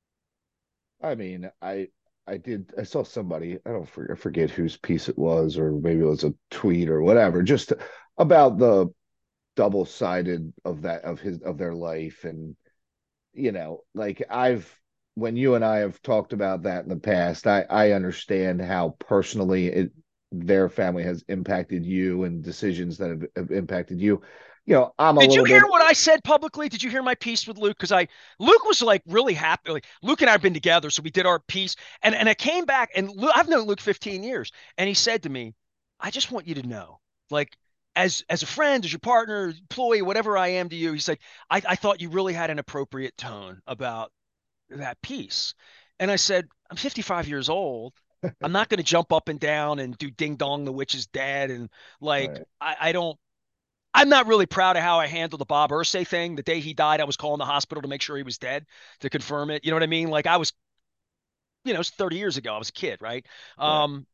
I mean, I I did I saw somebody, I don't forget, forget whose piece it was, or maybe it was a tweet or whatever, just about the double-sided of that of his of their life. And you know, like I've when you and I have talked about that in the past, I I understand how personally it their family has impacted you and decisions that have, have impacted you. You know, I'm a Did you little hear bit what I said publicly? Did you hear my piece with Luke? Because I Luke was like really happy. Like Luke and I have been together, so we did our piece, and and I came back, and Luke, I've known Luke fifteen years, and he said to me, "I just want you to know, like as as a friend, as your partner, employee, whatever I am to you." He's like, "I I thought you really had an appropriate tone about that piece," and I said, "I'm fifty-five years old. I'm not going to jump up and down and do ding dong, the witch is dead, and like right, I I don't." I'm not really proud of how I handled the Bob Irsay thing. The day he died, I was calling the hospital to make sure he was dead to confirm it. You know what I mean? Like I was, you know, it was thirty years ago. I was a kid, right? right, Um,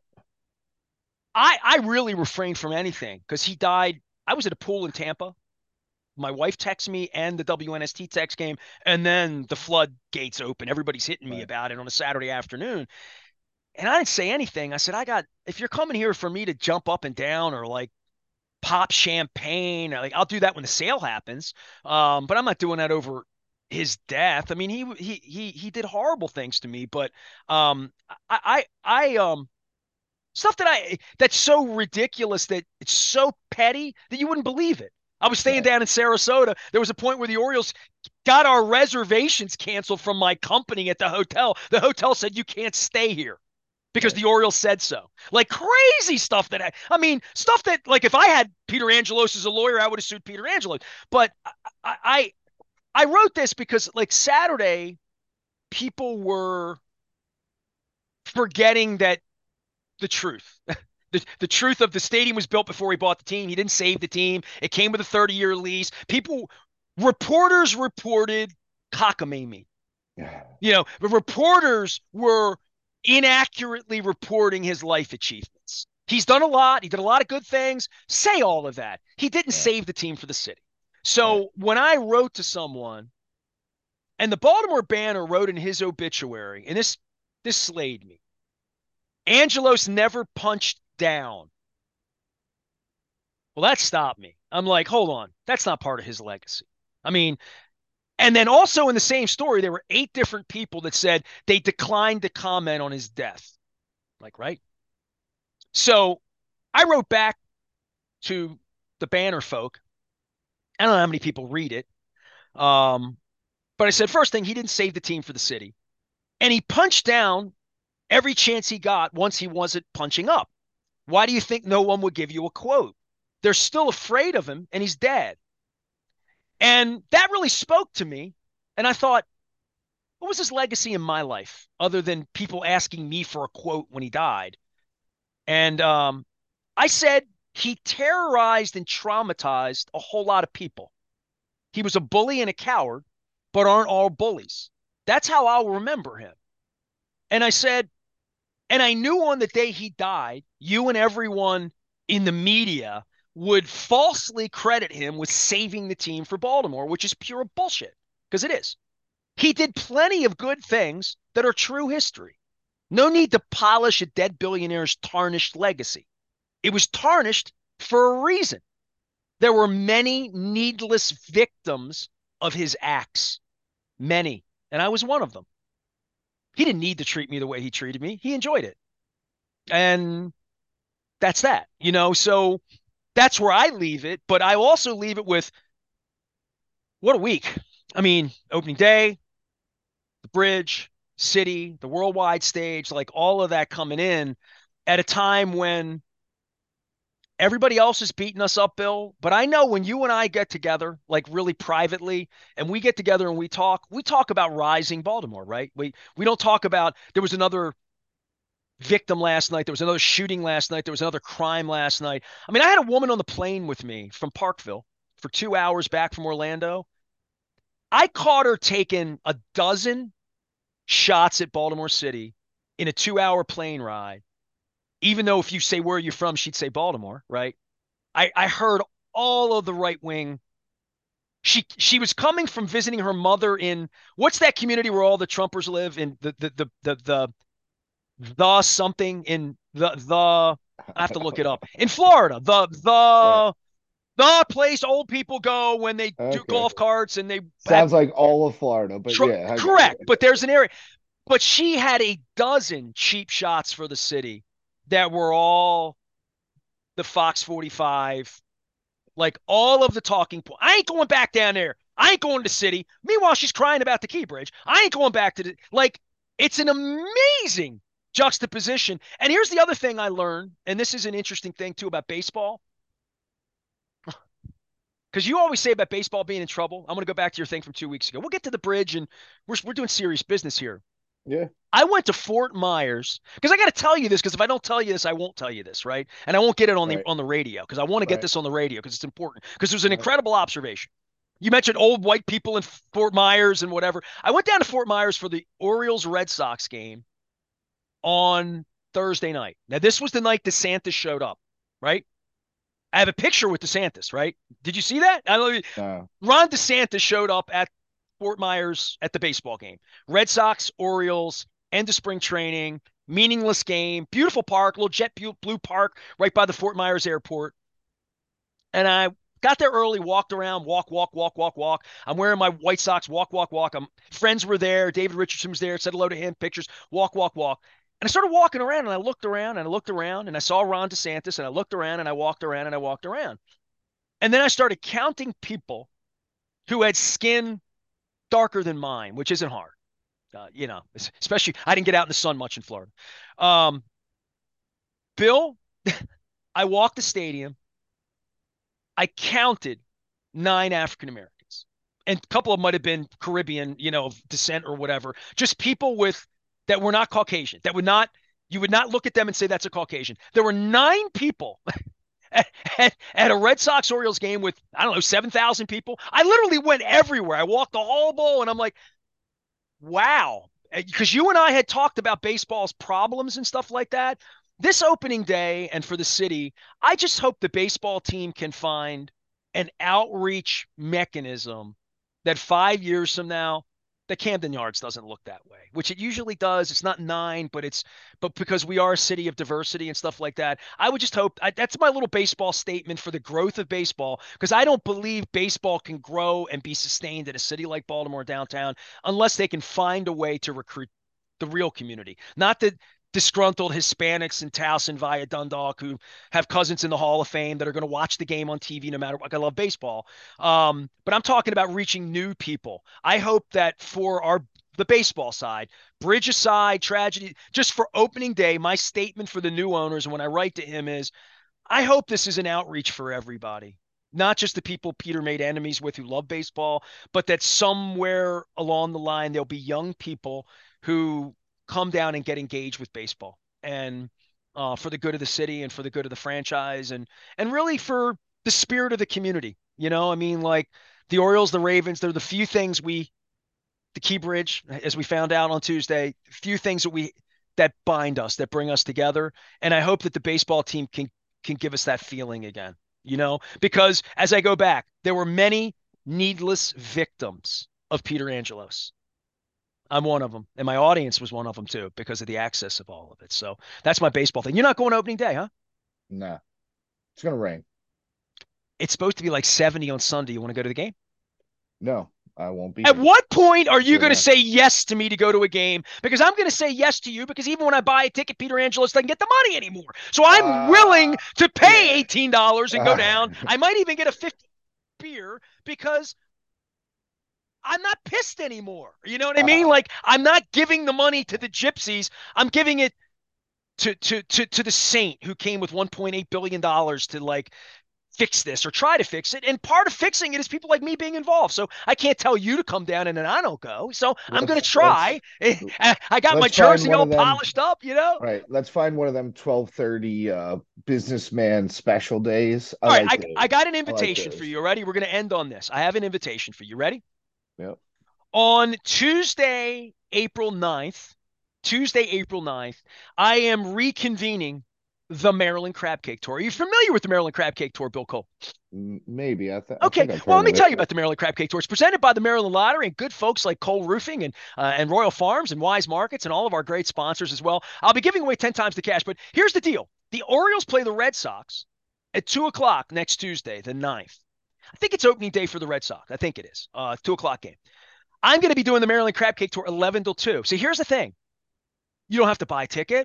I I really refrained from anything because he died. I was at a pool in Tampa. My wife texted me and the W N S T text game, and then the floodgates open. Everybody's hitting me right, about it on a Saturday afternoon. And I didn't say anything. I said, I got, if you're coming here for me to jump up and down or like pop champagne. Like I'll do that when the sale happens, um, but I'm not doing that over his death. I mean, he he he he did horrible things to me, but um, I I I um stuff that I that's so ridiculous that it's so petty that you wouldn't believe it. I was staying right, down in Sarasota. There was a point where the Orioles got our reservations canceled from my company at the hotel. The hotel said you can't stay here because right. the Orioles said so. Like crazy stuff that I, I mean, stuff that like if I had Peter Angelos as a lawyer, I would have sued Peter Angelos. But I, I, I wrote this because like Saturday, people were forgetting that the truth. The, the truth of the stadium was built before he bought the team. He didn't save the team. It came with a thirty year lease. People, reporters reported cockamamie. Yeah, You know, the reporters were inaccurately reporting his life achievements. He's done a lot. He did a lot of good things. Say all of that. He didn't right, save the team for the city. right, So when I wrote to someone, and the Baltimore Banner wrote in his obituary, and this this slayed me. Angelos never punched down. Well, that stopped me. I'm like, hold on, that's not part of his legacy. I mean, and then also in the same story, there were eight different people that said they declined to comment on his death. Like, right? So I wrote back to the Banner folk. I don't know how many people read it. Um, but I said, first thing, he didn't save the team for the city. And he punched down every chance he got once he wasn't punching up. Why do you think no one would give you a quote? They're still afraid of him and he's dead. And that really spoke to me. And I thought, what was his legacy in my life other than people asking me for a quote when he died? And um, I said he terrorized and traumatized a whole lot of people. He was a bully and a coward, but aren't all bullies. That's how I'll remember him. And I said, and I knew on the day he died, you and everyone in the media would falsely credit him with saving the team for Baltimore, which is pure bullshit, because it is. He did plenty of good things that are true history. No need to polish a dead billionaire's tarnished legacy. It was tarnished for a reason. There were many needless victims of his acts. Many. And I was one of them. He didn't need to treat me the way he treated me. He enjoyed it. And that's that, you know? So that's where I leave it. But I also leave it with what a week. I mean, opening day, the bridge, city, the worldwide stage, like all of that coming in at a time when everybody else is beating us up, Bill. But I know when you and I get together, like really privately, and we get together and we talk, we talk about rising Baltimore, right? We we don't talk about there was another victim last night, there was another shooting last night, there was another crime last night. I mean, I had a woman on the plane with me from Parkville for two hours back from Orlando. I caught her taking a dozen shots at Baltimore City in a two-hour plane ride. Even though if you say where are you from, she'd say Baltimore, right? I, I heard all of the right wing. She she was coming from visiting her mother in what's that community where all the Trumpers live in the the the the the, the something in the the I have to look it up in Florida. The Right. the the place old people go when they do Okay. golf carts and they have Sounds like all of Florida, but tr- yeah, I got correct. it. But there's an area. But she had a dozen cheap shots for the city that were all the Fox forty-five, like all of the talking points. I ain't going back down there. I ain't going to the city. Meanwhile, she's crying about the Key Bridge. I ain't going back to the like. It's an amazing juxtaposition. And here's the other thing I learned, and this is an interesting thing too about baseball, because you always say about baseball being in trouble. I'm going to go back to your thing from two weeks ago. We'll get to the bridge, and we're we're doing serious business here. Yeah. I went to Fort Myers because I got to tell you this because if I don't tell you this, I won't tell you this, right? And I won't get it on the Right. on the radio because I want to get Right. this on the radio because it's important because there's an Right. incredible observation. You mentioned old white people in Fort Myers and whatever. I went down to Fort Myers for the Orioles Red Sox game on Thursday night. Now this was the night DeSantis showed up, right? I have a picture with DeSantis, right? Did you see that? I don't know. No. Ron DeSantis showed up at Fort Myers at the baseball game. Red Sox, Orioles, end of spring training, meaningless game, beautiful park, little jet blue park right by the Fort Myers airport. And I got there early, walked around, walk, walk, walk, walk, walk. I'm wearing my White Sox, walk, walk, walk. I'm friends were there. David Richardson was there, said hello to him, pictures, walk, walk, walk. And I started walking around and I looked around and I looked around and I saw Ron DeSantis and I looked around and I walked around and I walked around. And then I started counting people who had skin darker than mine, which isn't hard. Uh, you know, especially I didn't get out in the sun much in Florida. Um, Bill, I walked the stadium. I counted nine African Americans, and a couple of them might have been Caribbean, you know, descent or whatever. Just people with that were not Caucasian. That would not you would not look at them and say that's a Caucasian. There were nine people at, at, at a Red Sox Orioles game with I don't know seven thousand people. I literally went everywhere. I walked the whole bowl, and I'm like, wow. Because you and I had talked about baseball's problems and stuff like that. This opening day and for the city, I just hope the baseball team can find an outreach mechanism that five years from now, the Camden Yards doesn't look that way, which it usually does. It's not nine, but it's but because we are a city of diversity and stuff like that. I would just hope I, that's my little baseball statement for the growth of baseball because I don't believe baseball can grow and be sustained in a city like Baltimore downtown unless they can find a way to recruit the real community, not the disgruntled Hispanics in Towson via Dundalk who have cousins in the Hall of Fame that are going to watch the game on T V no matter what. Like, I love baseball. Um, but I'm talking about reaching new people. I hope that for our the baseball side, bridge aside, tragedy, just for opening day, my statement for the new owners and when I write to him is I hope this is an outreach for everybody. Not just the people Peter made enemies with who love baseball, but that somewhere along the line there'll be young people who come down and get engaged with baseball and uh, for the good of the city and for the good of the franchise and and really for the spirit of the community. You know, I mean, like the Orioles, the Ravens, they're the few things we the Key Bridge, as we found out on Tuesday, few things that we that bind us, that bring us together. And I hope that the baseball team can can give us that feeling again, you know, because as I go back, there were many needless victims of Peter Angelos. I'm one of them, and my audience was one of them too because of the access of all of it. So that's my baseball thing. You're not going opening day, huh? Nah, it's gonna rain. It's supposed to be like seventy on Sunday. You want to go to the game? No, I won't be At here. what point are you Sure going to not. say yes to me to go to a game? Because I'm going to say yes to you because even when I buy a ticket, Peter Angelos doesn't get the money anymore. So I'm willing Uh, to pay yeah. eighteen dollars and go Uh, down. I might even get a fifty beer because I'm not pissed anymore. You know what I mean? uh, Like I'm not giving the money to the gypsies. I'm giving it to to to to the saint who came with one point eight billion dollars to like fix this or try to fix it. And part of fixing it is people like me being involved. So I can't tell you to come down and then I don't go. So I'm going to let's let's try. I got my let's find jersey one all of them. polished up, you know? Right. Let's find one of them twelve thirty uh businessman special days. I All right. like I, I those. got an I like invitation for those. you. Ready? We're going to end on this. I have an invitation for you. Ready? Yep. On Tuesday, April ninth, Tuesday, April ninth, I am reconvening the Maryland Crab Cake Tour. Are you familiar with the Maryland Crab Cake Tour, Bill Cole? M- Maybe. I th I Okay, think I've well, let heard me of tell it. you about the Maryland Crab Cake Tour. It's presented by the Maryland Lottery and good folks like Cole Roofing and uh, and Royal Farms and Wise Markets and all of our great sponsors as well. I'll be giving away ten times the cash, but here's the deal. The Orioles play the Red Sox at two o'clock next Tuesday, the ninth. I think it's opening day for the Red Sox. I think it is. Uh, two o'clock game. I'm going to be doing the Maryland Crab Cake Tour eleven till two. So here's the thing. You don't have to buy a ticket.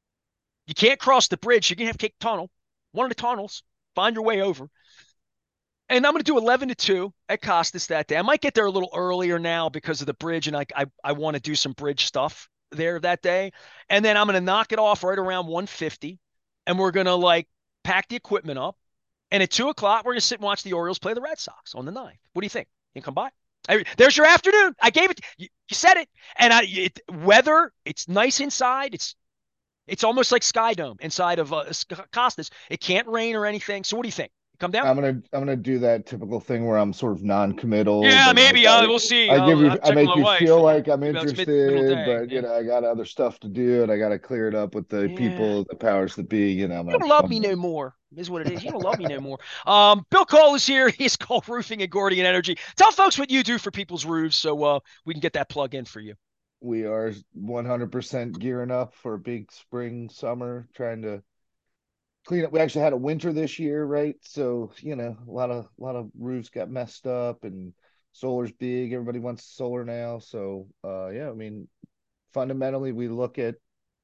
You can't cross the bridge. You're going to have to take tunnel, one of the tunnels, find your way over. And I'm going to do eleven to two at Costas that day. I might get there a little earlier now because of the bridge, and I I, I want to do some bridge stuff there that day. And then I'm going to knock it off right around one fifty, and we're going to like pack the equipment up. And at two o'clock, we're going to sit and watch the Orioles play the Red Sox on the ninth. What do you think? You can come by. I, there's your afternoon. I gave it. You, you said it. And I, it, weather, it's nice inside. It's it's almost like Sky Dome inside of uh, Costas. It can't rain or anything. So what do you think? You come down? I'm gonna I'm gonna do that typical thing where I'm sort of non-committal, Yeah, but like maybe. Uh, I we'll see. I give I'll, you I'll I check with make my you wife, feel and like I'm maybe that's mid middle interested, day. but you Yeah. know I got other stuff to do and I got to clear it up with the Yeah. people, the powers that be. You know, I'm You gonna don't love me I'm no more, is what it is. You don't love me no more. Um, Bill Cole is here. He's called Roofing and Gordian Energy. Tell folks what you do for people's roofs so uh, we can get that plug in for you. we are one hundred percent gearing up for a big spring summer, trying to clean up. We actually had a winter this year, right? So, you know, a lot of a lot of roofs got messed up and solar's big. Everybody wants solar now. So, uh yeah, I mean, fundamentally we look at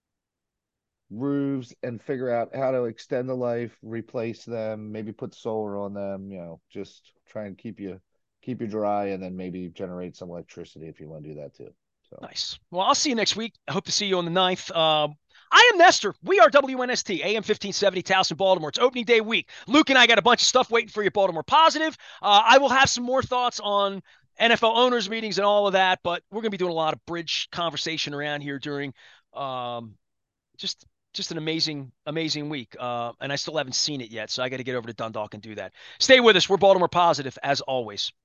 roofs and figure out how to extend the life, replace them, maybe put solar on them, you know, just try and keep you keep you dry and then maybe generate some electricity if you want to do that too. So, Nice. Well, I'll see you next week. I hope to see you on the ninth. Um, I am Nestor. We are W N S T, A M fifteen seventy, Towson, Baltimore. It's opening day week. Luke and I got a bunch of stuff waiting for you, Baltimore Positive. Uh, I will have some more thoughts on N F L owners meetings and all of that, but we're going to be doing a lot of bridge conversation around here during um, just just an amazing, amazing week. Uh, and I still haven't seen it yet, so I got to get over to Dundalk and do that. Stay with us. We're Baltimore Positive, as always.